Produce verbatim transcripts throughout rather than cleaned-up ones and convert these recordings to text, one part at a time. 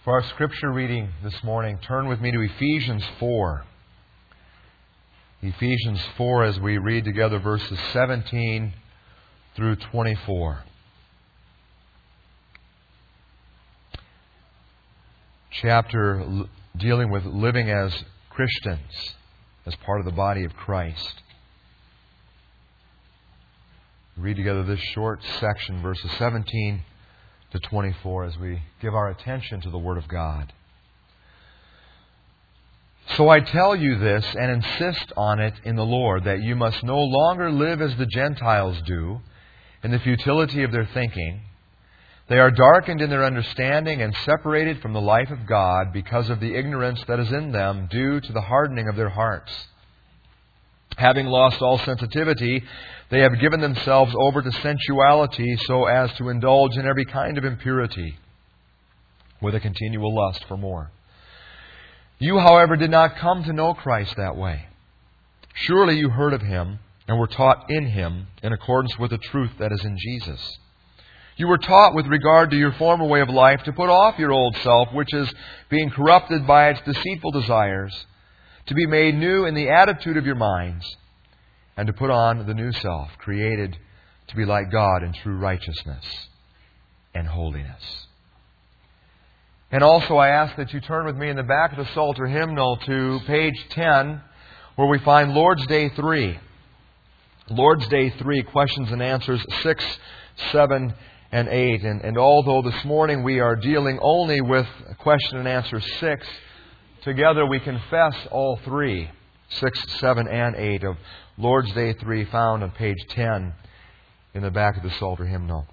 For our scripture reading this morning, turn with me to Ephesians four. Ephesians four, as we read together verses seventeen through twenty-four. Chapter dealing with living as Christians, as part of the body of Christ. Read together this short section, verses seventeen to twenty-four, as we give our attention to the Word of God. So I tell you this and insist on it in the Lord, that you must no longer live as the Gentiles do, in the futility of their thinking. They are darkened in their understanding and separated from the life of God because of the ignorance that is in them due to the hardening of their hearts. Having lost all sensitivity, they have given themselves over to sensuality so as to indulge in every kind of impurity with a continual lust for more. You, however, did not come to know Christ that way. Surely you heard of Him and were taught in Him in accordance with the truth that is in Jesus. You were taught with regard to your former way of life to put off your old self, which is being corrupted by its deceitful desires, to be made new in the attitude of your minds, and to put on the new self, created to be like God in true righteousness and holiness. And also I ask that you turn with me in the back of the Psalter hymnal to page ten, where we find Lord's Day three. Lord's Day three, questions and answers six, seven, and eight. And, and although this morning we are dealing only with question and answer six, together we confess all three, six, seven, and eight of Lord's Day three, found on page ten in the back of the Psalter hymnal.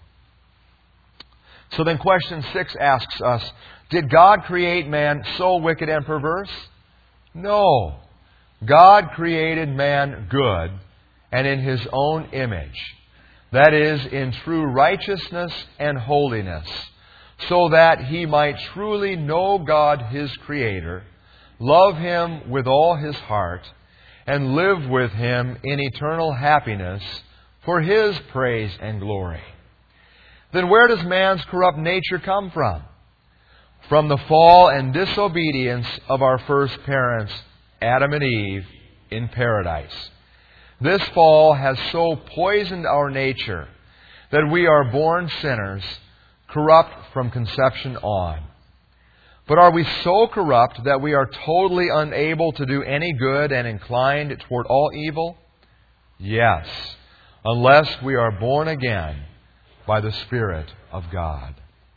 So then question six asks us, did God create man so wicked and perverse? No. God created man good and in His own image. That is, in true righteousness and holiness, so that he might truly know God His Creator, love Him with all his heart, and live with Him in eternal happiness for His praise and glory. Then where does man's corrupt nature come from? From the fall and disobedience of our first parents, Adam and Eve, in paradise. This fall has so poisoned our nature that we are born sinners, corrupt from conception on. But are we so corrupt that we are totally unable to do any good and inclined toward all evil? Yes, unless we are born again by the Spirit of God.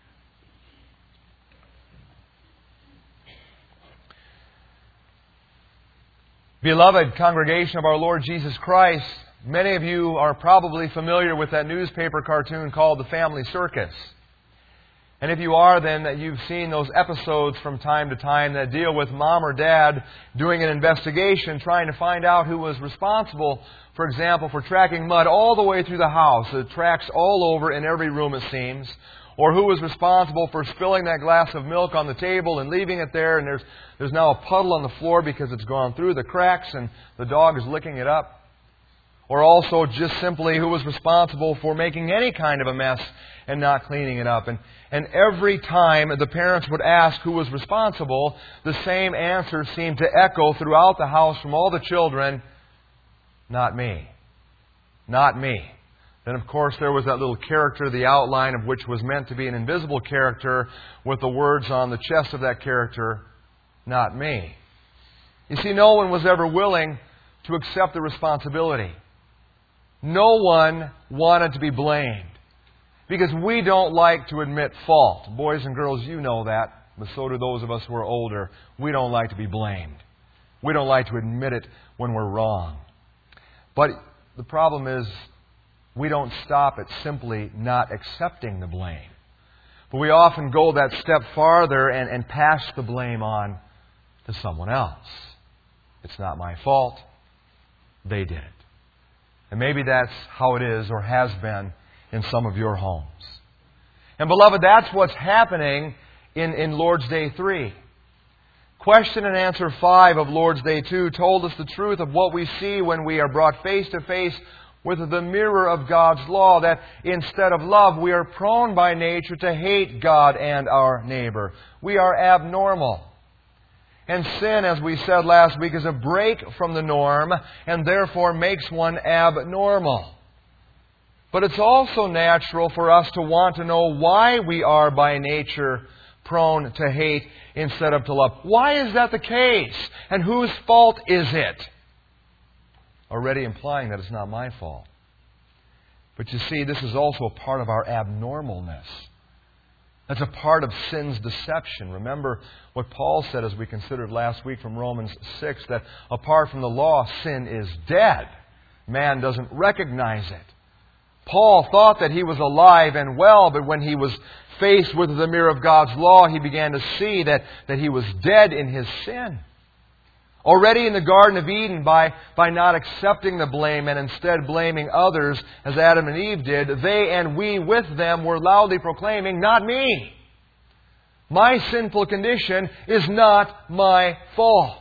Beloved congregation of our Lord Jesus Christ, many of you are probably familiar with that newspaper cartoon called The Family Circus. And if you are, then that you've seen those episodes from time to time that deal with mom or dad doing an investigation, trying to find out who was responsible, for example, for tracking mud all the way through the house. It tracks all over in every room, it seems. Or who was responsible for spilling that glass of milk on the table and leaving it there, and there's there's now a puddle on the floor because it's gone through the cracks and the dog is licking it up. Or also just simply who was responsible for making any kind of a mess and not cleaning it up. And, and every time the parents would ask who was responsible, the same answer seemed to echo throughout the house from all the children, not me. Not me. Then, of course, there was that little character, the outline of which was meant to be an invisible character, with the words on the chest of that character, not me. You see, no one was ever willing to accept the responsibility. No one wanted to be blamed. Because we don't like to admit fault. Boys and girls, you know that. But so do those of us who are older. We don't like to be blamed. We don't like to admit it when we're wrong. But the problem is, we don't stop at simply not accepting the blame. But we often go that step farther and, and pass the blame on to someone else. It's not my fault. They did it. And maybe that's how it is or has been in some of your homes. And beloved, that's what's happening in, in Lord's Day three. Question and answer five of Lord's Day two told us the truth of what we see when we are brought face to face with the mirror of God's law, that instead of love, we are prone by nature to hate God and our neighbor. We are abnormal. And sin, as we said last week, is a break from the norm and therefore makes one abnormal. But it's also natural for us to want to know why we are by nature prone to hate instead of to love. Why is that the case? And whose fault is it? Already implying that it's not my fault. But you see, this is also a part of our abnormalness. That's a part of sin's deception. Remember what Paul said as we considered last week from Romans six, that apart from the law, sin is dead. Man doesn't recognize it. Paul thought that he was alive and well, but when he was faced with the mirror of God's law, he began to see that, that he was dead in his sin. Already in the Garden of Eden, by, by not accepting the blame and instead blaming others, as Adam and Eve did, they and we with them were loudly proclaiming, "Not me. My sinful condition is not my fault."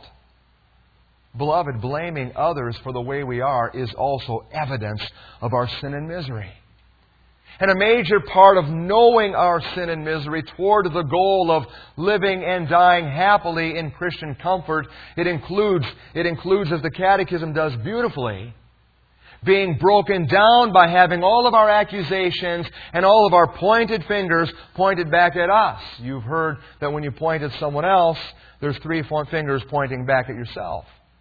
Beloved, blaming others for the way we are is also evidence of our sin and misery. And a major part of knowing our sin and misery toward the goal of living and dying happily in Christian comfort, it includes, it includes, as the Catechism does beautifully, being broken down by having all of our accusations and all of our pointed fingers pointed back at us. You've heard that when you point at someone else, there's three fingers pointing back at yourself.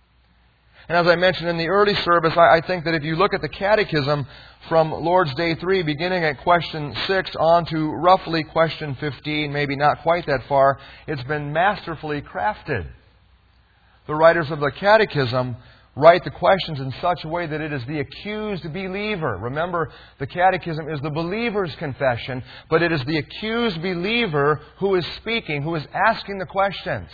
And as I mentioned in the early service, I think that if you look at the Catechism from Lord's Day three, beginning at question six on to roughly question fifteen, maybe not quite that far, it's been masterfully crafted. The writers of the Catechism write the questions in such a way that it is the accused believer. Remember, the Catechism is the believer's confession, but it is the accused believer who is speaking, who is asking the questions.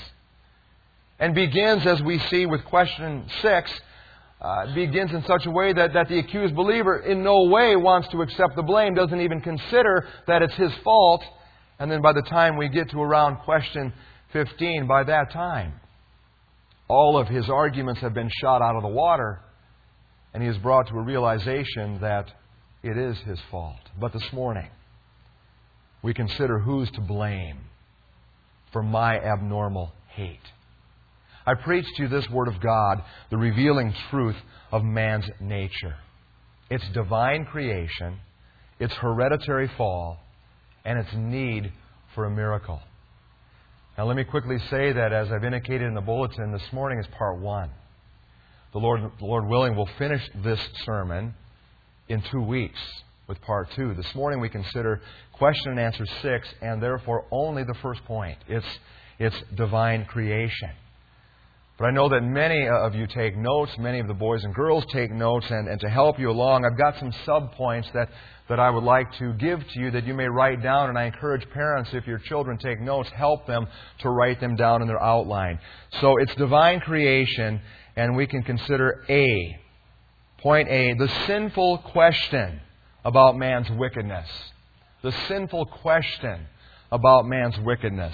And begins, as we see with question six, uh, begins in such a way that, that the accused believer in no way wants to accept the blame, doesn't even consider that it's his fault. And then by the time we get to around question fifteen, by that time, all of his arguments have been shot out of the water, and he is brought to a realization that it is his fault. But this morning, we consider who's to blame for my abnormal hate. I preach to you this Word of God, the revealing truth of man's nature. Its divine creation, its hereditary fall, and its need for a miracle. Now let me quickly say that, as I've indicated in the bulletin, this morning is part one. The Lord, the Lord willing, will finish this sermon in two weeks with part two. This morning we consider question and answer six, and therefore only the first point. It's, it's divine creation. But I know that many of you take notes, many of the boys and girls take notes, and, and to help you along, I've got some sub-points that, that I would like to give to you that you may write down, and I encourage parents, if your children take notes, help them to write them down in their outline. So it's divine creation, and we can consider A. Point A, the sinful question about man's wickedness. The sinful question about man's wickedness.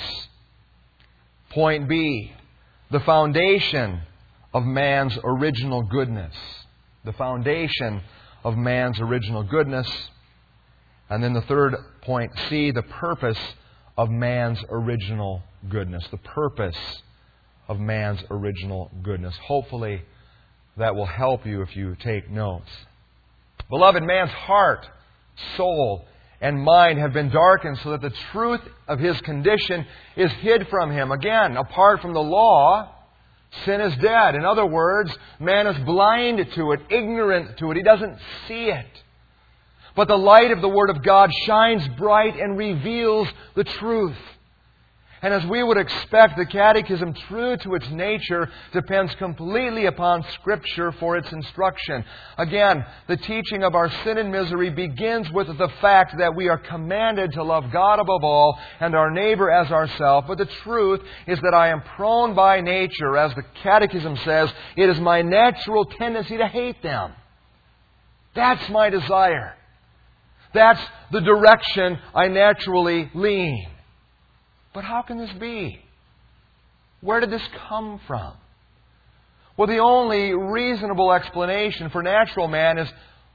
Point B, the foundation of man's original goodness. The foundation of man's original goodness. And then the third point, C, the purpose of man's original goodness. The purpose of man's original goodness. Hopefully that will help you if you take notes. Beloved, man's heart, soul, and mind have been darkened so that the truth of his condition is hid from him. Again, apart from the law, sin is dead. In other words, man is blind to it, ignorant to it. He doesn't see it. But the light of the Word of God shines bright and reveals the truth. And as we would expect, the Catechism, true to its nature, depends completely upon Scripture for its instruction. Again, the teaching of our sin and misery begins with the fact that we are commanded to love God above all and our neighbor as ourselves. But the truth is that I am prone by nature, as the Catechism says, it is my natural tendency to hate them. That's my desire. That's the direction I naturally lean. But how can this be? Where did this come from? Well, the only reasonable explanation for natural man is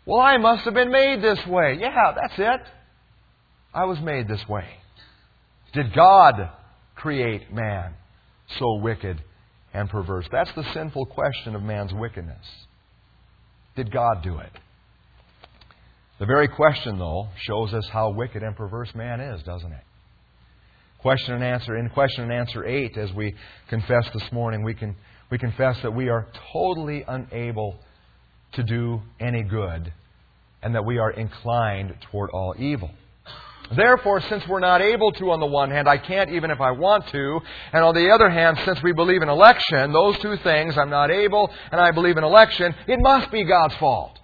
Well, I must have been made this way. Yeah, that's it. I was made this way. Did God create man so wicked and perverse? That's the sinful question of man's wickedness. Did God do it? The very question, though, shows us how wicked and perverse man is, doesn't it? Question and answer. In question and answer eight, as we confess this morning, we can we confess that we are totally unable to do any good, and that we are inclined toward all evil. Therefore, since we're not able to on the one hand, I can't even if I want to, and on the other hand, since we believe in election, those two things, I'm not able and I believe in election, it must be God's fault.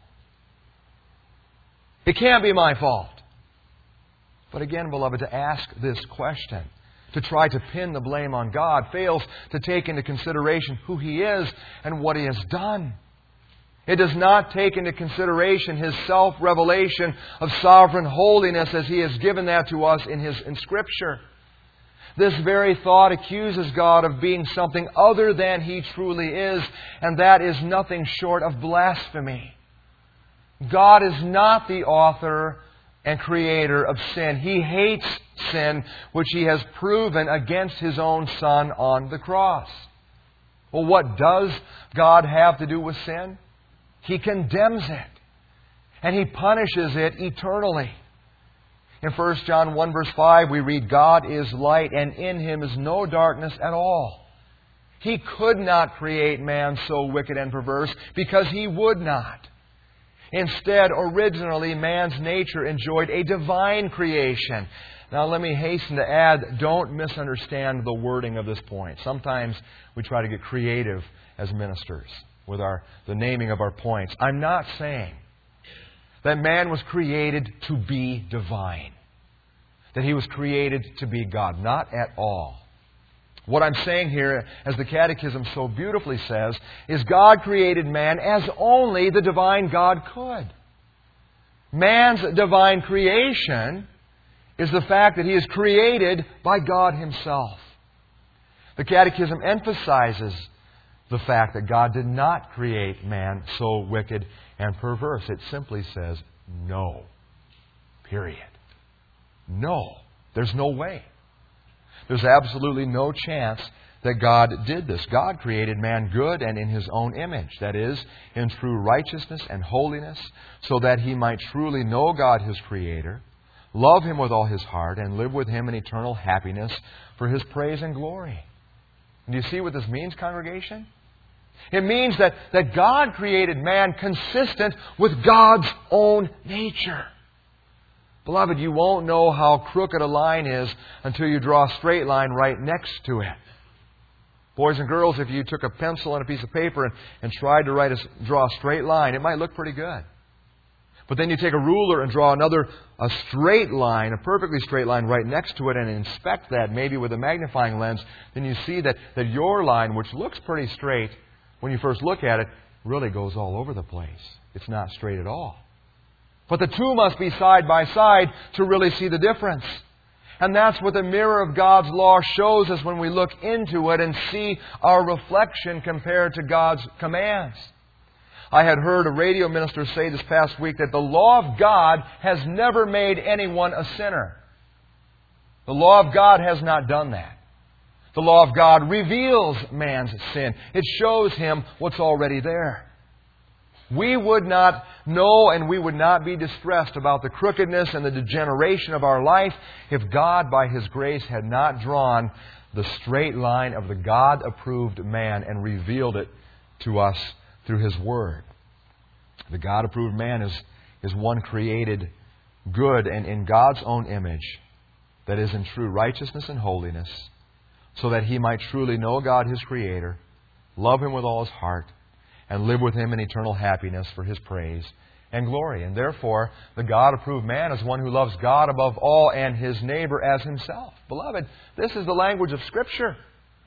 It can't be my fault. But again, beloved, to ask this question, to try to pin the blame on God, fails to take into consideration who He is and what He has done. It does not take into consideration His self-revelation of sovereign holiness as He has given that to us in His in Scripture. This very thought accuses God of being something other than He truly is, and that is nothing short of blasphemy. God is not the author and creator of sin. He hates sin, which He has proven against His own Son on the cross. Well, what does God have to do with sin? He condemns it. And He punishes it eternally. In First John one verse five we read, God is light and in Him is no darkness at all. He could not create man so wicked and perverse because He would not. Instead, originally, man's nature enjoyed a divine creation. Now, let me hasten to add, don't misunderstand the wording of this point. Sometimes we try to get creative as ministers with our the naming of our points. I'm not saying that man was created to be divine, that he was created to be God. Not at all. What I'm saying here, as the Catechism so beautifully says, is God created man as only the divine God could. Man's divine creation is the fact that he is created by God Himself. The Catechism emphasizes the fact that God did not create man so wicked and perverse. It simply says, no. Period. No. There's no way. There's absolutely no chance that God did this. God created man good and in His own image, that is, in true righteousness and holiness, so that he might truly know God, His Creator, love Him with all his heart, and live with Him in eternal happiness for His praise and glory. And do you see what this means, congregation? It means that, that God created man consistent with God's own nature. Beloved, you won't know how crooked a line is until you draw a straight line right next to it. Boys and girls, if you took a pencil and a piece of paper and, and tried to write a, draw a straight line, it might look pretty good. But then you take a ruler and draw another a straight line, a perfectly straight line right next to it, and inspect that, maybe with a magnifying lens, then you see that, that your line, which looks pretty straight when you first look at it, really goes all over the place. It's not straight at all. But the two must be side by side to really see the difference. And that's what the mirror of God's law shows us when we look into it and see our reflection compared to God's commands. I had heard a radio minister say this past week that the law of God has never made anyone a sinner. The law of God has not done that. The law of God reveals man's sin. It shows him what's already there. We would not know and we would not be distressed about the crookedness and the degeneration of our life if God, by His grace, had not drawn the straight line of the God-approved man and revealed it to us through His Word. The God-approved man is, is one created good and in God's own image, that is in true righteousness and holiness, so that he might truly know God, His Creator, love Him with all his heart, and live with Him in eternal happiness for His praise and glory. And therefore, the God-approved man is one who loves God above all and his neighbor as himself. Beloved, this is the language of Scripture.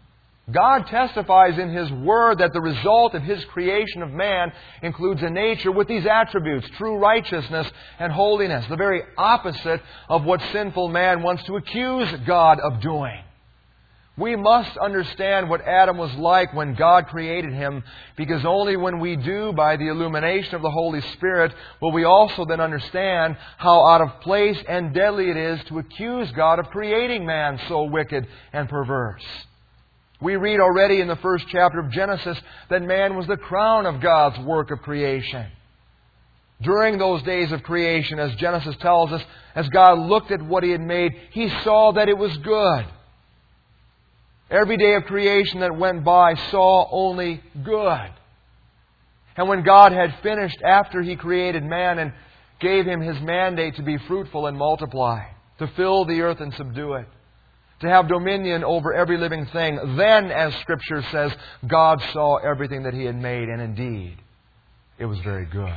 God testifies in His Word that the result of His creation of man includes a nature with these attributes, true righteousness and holiness, the very opposite of what sinful man wants to accuse God of doing. We must understand what Adam was like when God created him, because only when we do, by the illumination of the Holy Spirit, will we also then understand how out of place and deadly it is to accuse God of creating man so wicked and perverse. We read already in the first chapter of Genesis that man was the crown of God's work of creation. During those days of creation, as Genesis tells us, as God looked at what He had made, He saw that it was good. Every day of creation that went by saw only good. And when God had finished, after He created man and gave him His mandate to be fruitful and multiply, to fill the earth and subdue it, to have dominion over every living thing, then, as Scripture says, God saw everything that He had made, and indeed, it was very good.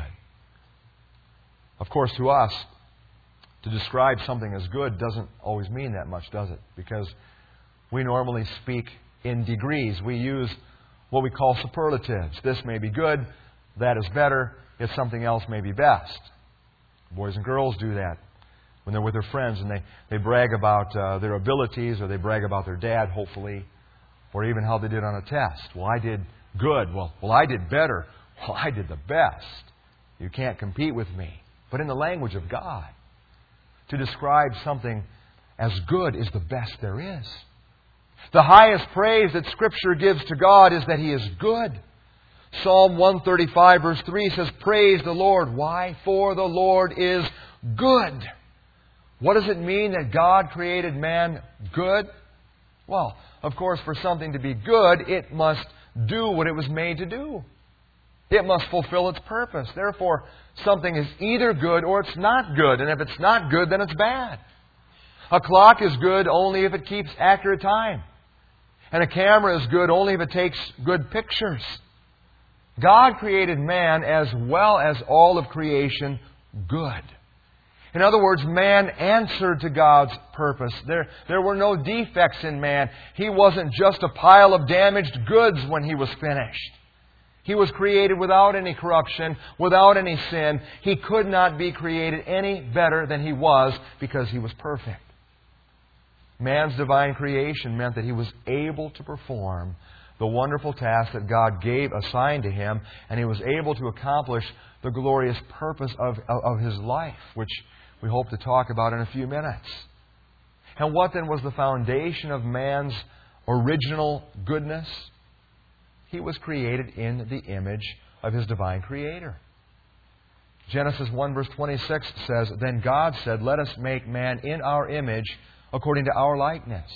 Of course, to us, to describe something as good doesn't always mean that much, does it? Because we normally speak in degrees. We use what we call superlatives. This may be good, that is better, yet something else may be best. Boys and girls do that when they're with their friends and they, they brag about uh, their abilities, or they brag about their dad, hopefully, or even how they did on a test. Well, I did good. Well, well, I did better. Well, I did the best. You can't compete with me. But in the language of God, to describe something as good is the best there is. The highest praise that Scripture gives to God is that He is good. Psalm one thirty-five verse three says, "Praise the Lord." Why? For the Lord is good. What does it mean that God created man good? Well, of course, for something to be good, it must do what it was made to do. It must fulfill its purpose. Therefore, something is either good or it's not good. And if it's not good, then it's bad. A clock is good only if it keeps accurate time. And a camera is good only if it takes good pictures. God created man, as well as all of creation, good. In other words, man answered to God's purpose. There, there were no defects in man. He wasn't just a pile of damaged goods when he was finished. He was created without any corruption, without any sin. He could not be created any better than he was because he was perfect. Man's divine creation meant that he was able to perform the wonderful task that God gave, assigned to him, and he was able to accomplish the glorious purpose of, of his life, which we hope to talk about in a few minutes. And what then was the foundation of man's original goodness? He was created in the image of his divine Creator. Genesis one verse twenty-six says, "Then God said, 'Let us make man in our image, according to our likeness.'"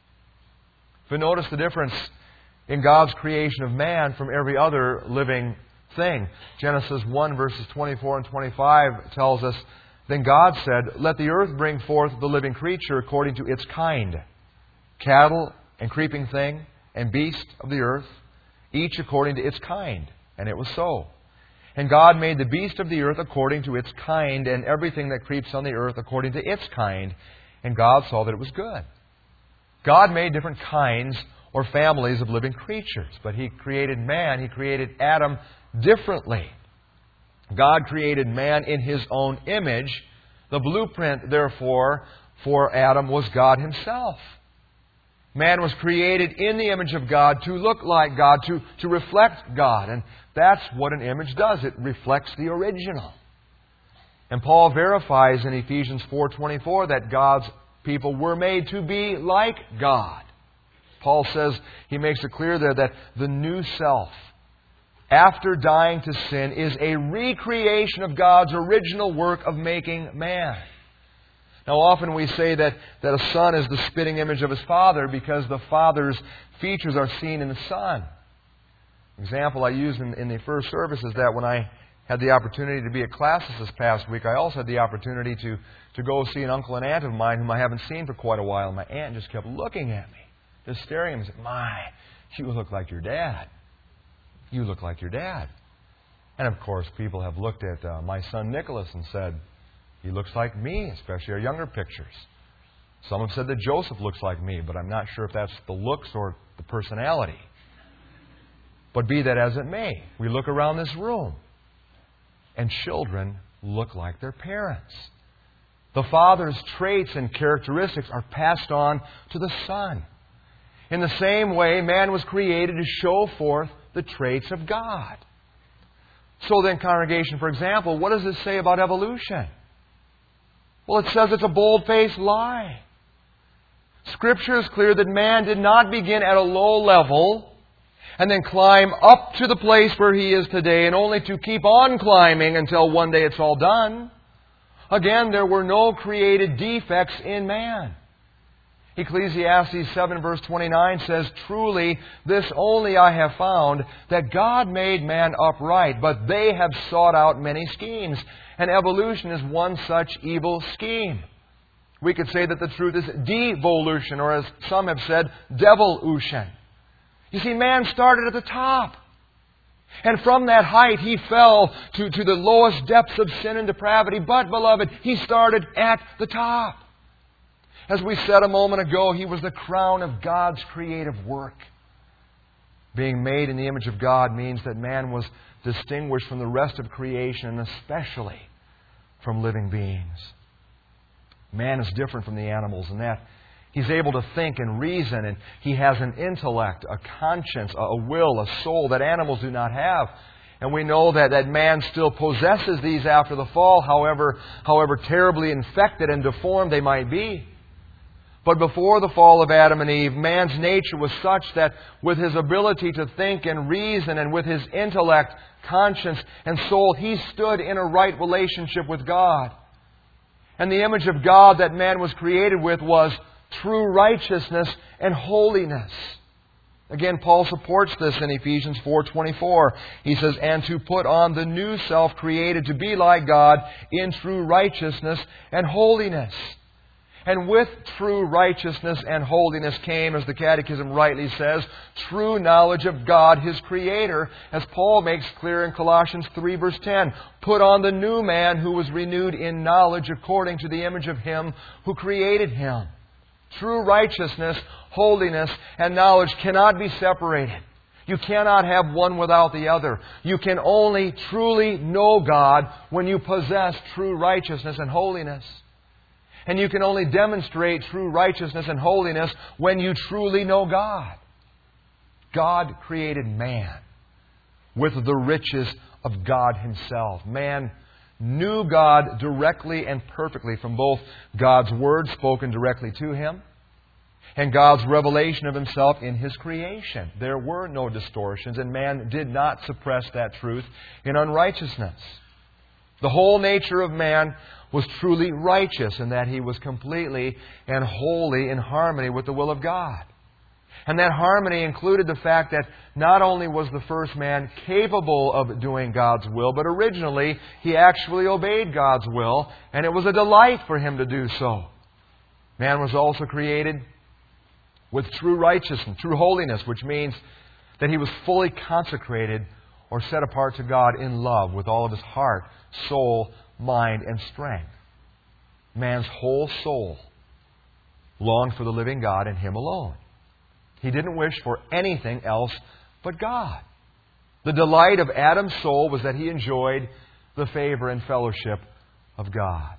If you notice the difference in God's creation of man from every other living thing, Genesis one verses twenty-four and twenty-five tells us, "Then God said, 'Let the earth bring forth the living creature according to its kind, cattle and creeping thing and beast of the earth, each according to its kind.' And it was so. And God made the beast of the earth according to its kind, and everything that creeps on the earth according to its kind. And God saw that it was good." God made different kinds or families of living creatures, but He created man, He created Adam differently. God created man in His own image. The blueprint, therefore, for Adam was God Himself. Man was created in the image of God to look like God, to, to reflect God. And that's what an image does. It reflects the original. And Paul verifies in Ephesians four twenty-four that God's people were made to be like God. Paul says, he makes it clear there that the new self, after dying to sin, is a recreation of God's original work of making man. Now, often we say that, that a son is the spitting image of his father because the father's features are seen in the son. An example I used in, in the first service is that when I had the opportunity to be at classes this past week, I also had the opportunity to, to go see an uncle and aunt of mine whom I haven't seen for quite a while. And my aunt just kept looking at me, just staring at me and said, "My, you look like your dad. You look like your dad." And of course, people have looked at uh, my son Nicholas and said, "He looks like me," especially our younger pictures. Some have said that Joseph looks like me, but I'm not sure if that's the looks or the personality. But be that as it may, we look around this room, and children look like their parents. The father's traits and characteristics are passed on to the son. In the same way, man was created to show forth the traits of God. So then, congregation, for example, what does this say about evolution? Well, it says it's a bold-faced lie. Scripture is clear that man did not begin at a low level and then climb up to the place where he is today and only to keep on climbing until one day it's all done. Again, there were no created defects in man. Ecclesiastes seven verse twenty-nine says, "Truly, this only I have found, that God made man upright, but they have sought out many schemes." And evolution is one such evil scheme. We could say that the truth is devolution, or as some have said, devolution. You see, man started at the top. And from that height, he fell to, to the lowest depths of sin and depravity. But, beloved, he started at the top. As we said a moment ago, he was the crown of God's creative work. Being made in the image of God means that man was distinguished from the rest of creation, and especially from living beings. Man is different from the animals in that he's able to think and reason, and he has an intellect, a conscience, a will, a soul that animals do not have. And we know that, that man still possesses these after the fall, however, however terribly infected and deformed they might be. But before the fall of Adam and Eve, man's nature was such that with his ability to think and reason and with his intellect, conscience, and soul, he stood in a right relationship with God. And the image of God that man was created with was true righteousness and holiness. Again, Paul supports this in Ephesians four twenty-four. He says, "And to put on the new self created to be like God in true righteousness and holiness." And with true righteousness and holiness came, as the Catechism rightly says, true knowledge of God, His Creator, as Paul makes clear in Colossians three verse ten. "Put on the new man who was renewed in knowledge according to the image of Him who created him." True righteousness, holiness, and knowledge cannot be separated. You cannot have one without the other. You can only truly know God when you possess true righteousness and holiness. And you can only demonstrate true righteousness and holiness when you truly know God. God created man with the riches of God Himself. Man knew God directly and perfectly from both God's Word spoken directly to him and God's revelation of Himself in His creation. There were no distortions, and man did not suppress that truth in unrighteousness. The whole nature of man was truly righteous in that he was completely and wholly in harmony with the will of God. And that harmony included the fact that not only was the first man capable of doing God's will, but originally he actually obeyed God's will, and it was a delight for him to do so. Man was also created with true righteousness, true holiness, which means that he was fully consecrated or set apart to God in love with all of his heart, soul, mind, and strength. Man's whole soul longed for the living God and Him alone. He didn't wish for anything else but God. The delight of Adam's soul was that he enjoyed the favor and fellowship of God.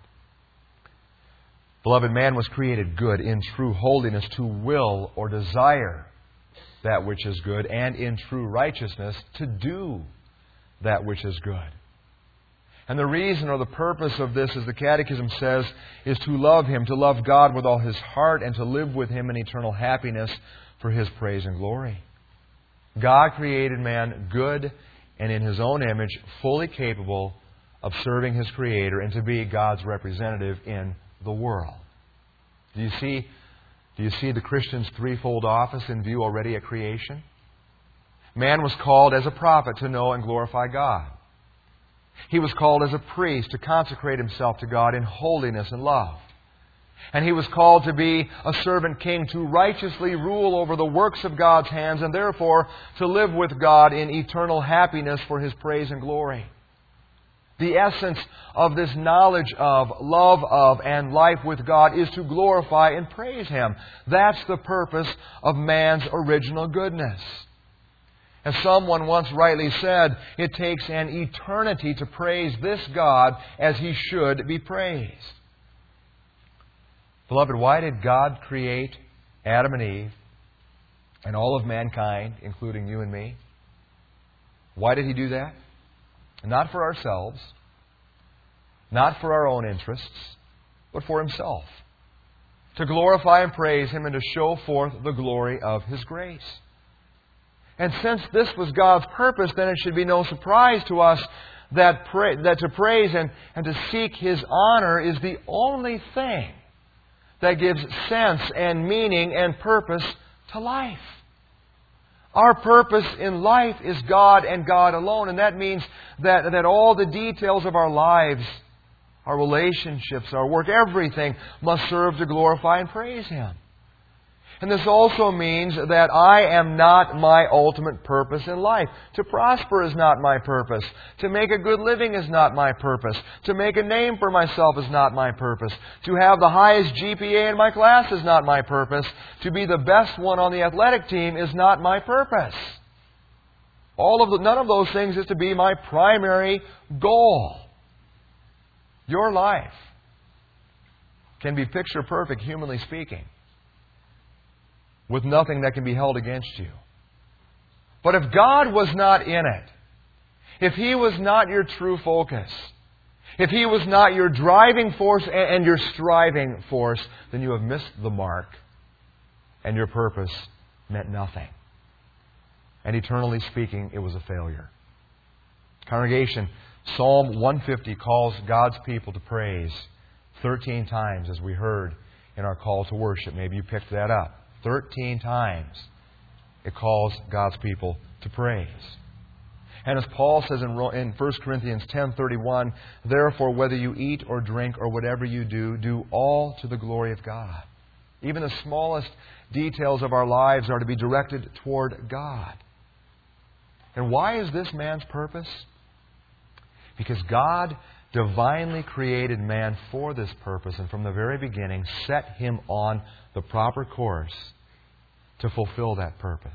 Beloved, man was created good in true holiness to will or desire that which is good, and in true righteousness to do that which is good. And the reason or the purpose of this, as the Catechism says, is to love Him, to love God with all his heart, and to live with Him in eternal happiness for His praise and glory. God created man good and in His own image, fully capable of serving His Creator and to be God's representative in the world. Do you see, do you see the Christian's threefold office in view already at creation? Man was called as a prophet to know and glorify God. He was called as a priest to consecrate himself to God in holiness and love. And he was called to be a servant king to righteously rule over the works of God's hands and therefore to live with God in eternal happiness for His praise and glory. The essence of this knowledge of, love of, and life with God is to glorify and praise Him. That's the purpose of man's original goodness. As someone once rightly said, it takes an eternity to praise this God as He should be praised. Beloved, why did God create Adam and Eve and all of mankind, including you and me. Why did He do that? Not for ourselves, not for our own interests, but for Himself. To glorify and praise Him and to show forth the glory of His grace. And since this was God's purpose, then it should be no surprise to us that, pra- that to praise and, and to seek His honor is the only thing that gives sense and meaning and purpose to life. Our purpose in life is God and God alone, and that means that, that all the details of our lives, our relationships, our work, everything must serve to glorify and praise Him. And this also means that I am not my ultimate purpose in life. To prosper is not my purpose. To make a good living is not my purpose. To make a name for myself is not my purpose. To have the highest G P A in my class is not my purpose. To be the best one on the athletic team is not my purpose. All of the, none of those things is to be my primary goal. Your life can be picture perfect, humanly speaking, with nothing that can be held against you. But if God was not in it, if He was not your true focus, if He was not your driving force and your striving force, then you have missed the mark, and your purpose meant nothing. And eternally speaking, it was a failure. Congregation, Psalm one fifty calls God's people to praise thirteen times, as we heard in our call to worship. Maybe you picked that up. Thirteen times it calls God's people to praise. And as Paul says in First Corinthians ten thirty-one, therefore whether you eat or drink or whatever you do, do all to the glory of God. Even the smallest details of our lives are to be directed toward God. And why is this man's purpose? Because God divinely created man for this purpose, and from the very beginning set him on the proper course to fulfill that purpose.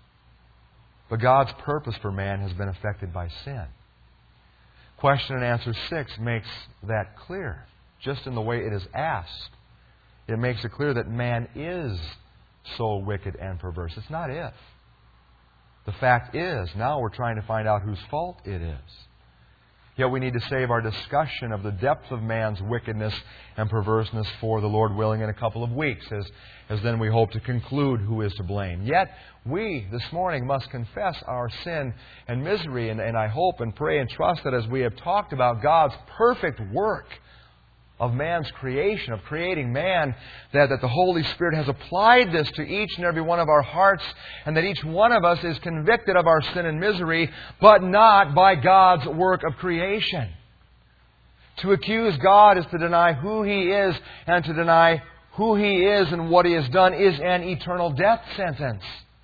But God's purpose for man has been affected by sin. Question and answer six makes that clear, just in the way it is asked. It makes it clear that man is so wicked and perverse. It's not if. The fact is, now we're trying to find out whose fault it is. Yet we need to save our discussion of the depth of man's wickedness and perverseness for the Lord willing in a couple of weeks, as, as then we hope to conclude who is to blame. Yet we this morning must confess our sin and misery, and, and I hope and pray and trust that as we have talked about God's perfect work of man's creation, of creating man, that, that the Holy Spirit has applied this to each and every one of our hearts, and that each one of us is convicted of our sin and misery, but not by God's work of creation. To accuse God is to deny who He is, and to deny who He is and what He has done is an eternal death sentence.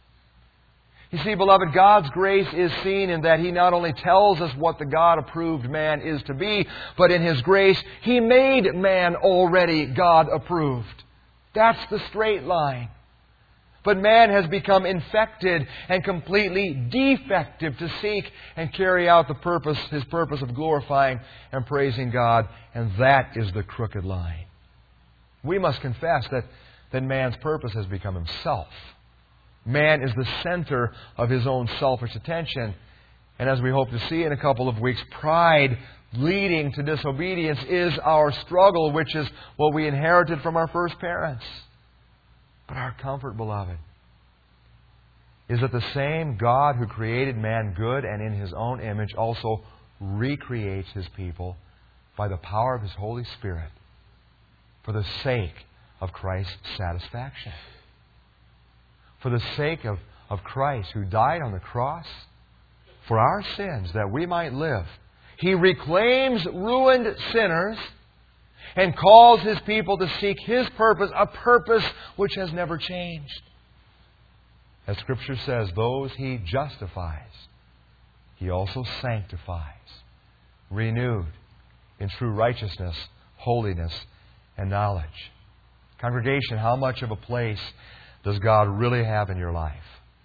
You see, beloved, God's grace is seen in that He not only tells us what the God-approved man is to be, but in His grace, He made man already God-approved. That's the straight line. But man has become infected and completely defective to seek and carry out the purpose, His purpose of glorifying and praising God, and that is the crooked line. We must confess that, that man's purpose has become himself. Man is the center of his own selfish attention. And as we hope to see in a couple of weeks, pride leading to disobedience is our struggle, which is what we inherited from our first parents. But our comfort, beloved, is that the same God who created man good and in His own image also recreates His people by the power of His Holy Spirit for the sake of Christ's satisfaction. For the sake of, of Christ, who died on the cross for our sins, that we might live. He reclaims ruined sinners and calls His people to seek His purpose, a purpose which has never changed. As Scripture says, those He justifies, He also sanctifies, renewed in true righteousness, holiness, and knowledge. Congregation, how much of a place does God really have in your life?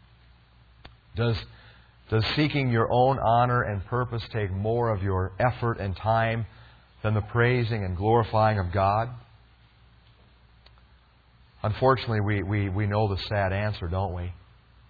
Does, does seeking your own honor and purpose take more of your effort and time than the praising and glorifying of God? Unfortunately, we, we, we know the sad answer, don't we?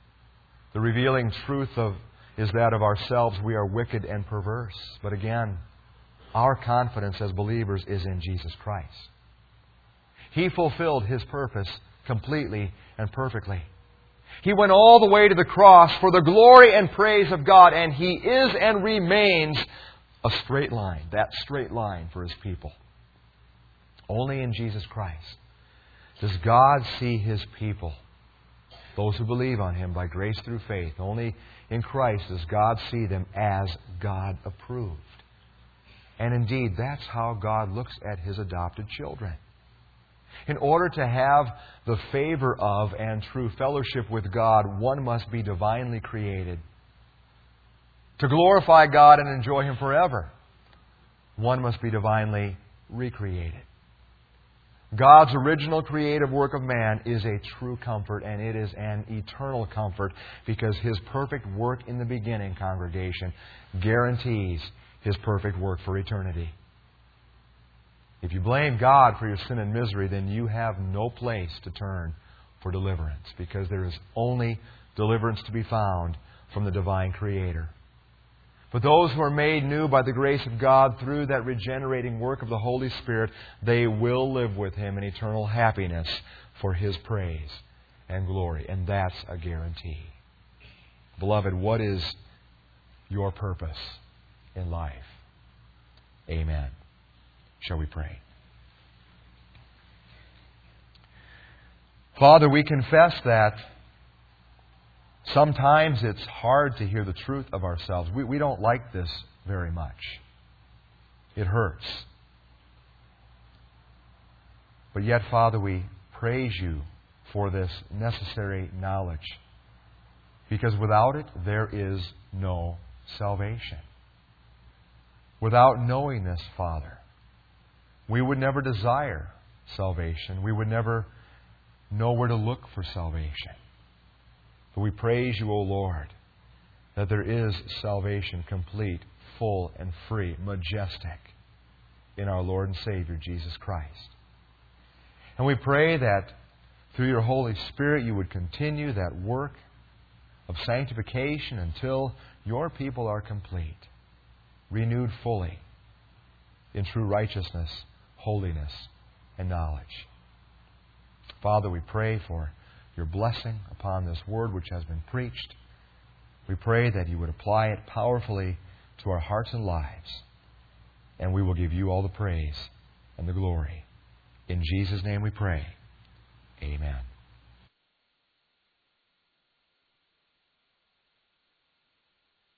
The revealing truth of is that of ourselves we are wicked and perverse. But again, our confidence as believers is in Jesus Christ. He fulfilled His purpose completely and perfectly. He went all the way to the cross for the glory and praise of God, and He is and remains a straight line, that straight line for His people. Only in Jesus Christ does God see His people, those who believe on Him by grace through faith. Only in Christ does God see them as God approved. And indeed, that's how God looks at His adopted children. In order to have the favor of and true fellowship with God, one must be divinely created. To glorify God and enjoy Him forever, one must be divinely recreated. God's original creative work of man is a true comfort, and it is an eternal comfort because His perfect work in the beginning, congregation, guarantees His perfect work for eternity. If you blame God for your sin and misery, then you have no place to turn for deliverance, because there is only deliverance to be found from the divine Creator. But those who are made new by the grace of God through that regenerating work of the Holy Spirit, they will live with Him in eternal happiness for His praise and glory. And that's a guarantee. Beloved, what is your purpose in life? Amen. Shall we pray? Father, we confess that sometimes it's hard to hear the truth of ourselves. We, we don't like this very much. It hurts. But yet, Father, we praise You for this necessary knowledge, because without it, there is no salvation. Without knowing this, Father, we would never desire salvation. We would never know where to look for salvation. But we praise You, O Lord, that there is salvation complete, full, and free, majestic in our Lord and Savior, Jesus Christ. And we pray that through Your Holy Spirit You would continue that work of sanctification until Your people are complete, renewed fully in true righteousness, holiness, and knowledge. Father, we pray for Your blessing upon this word which has been preached. We pray that You would apply it powerfully to our hearts and lives. And we will give You all the praise and the glory. In Jesus' name we pray. Amen.